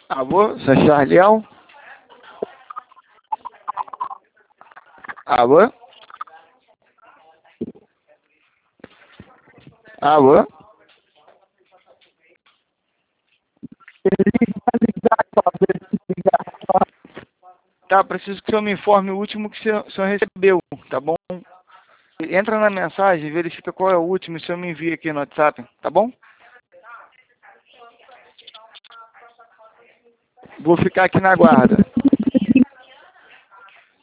Alô, seu Charlião? Alô? Alô? Tá, preciso que o senhor me informe o último que o senhor recebeu, tá bom? Entra na mensagem, verifica qual é o último e o senhor me envia aqui no WhatsApp, tá bom? Vou ficar aqui na guarda.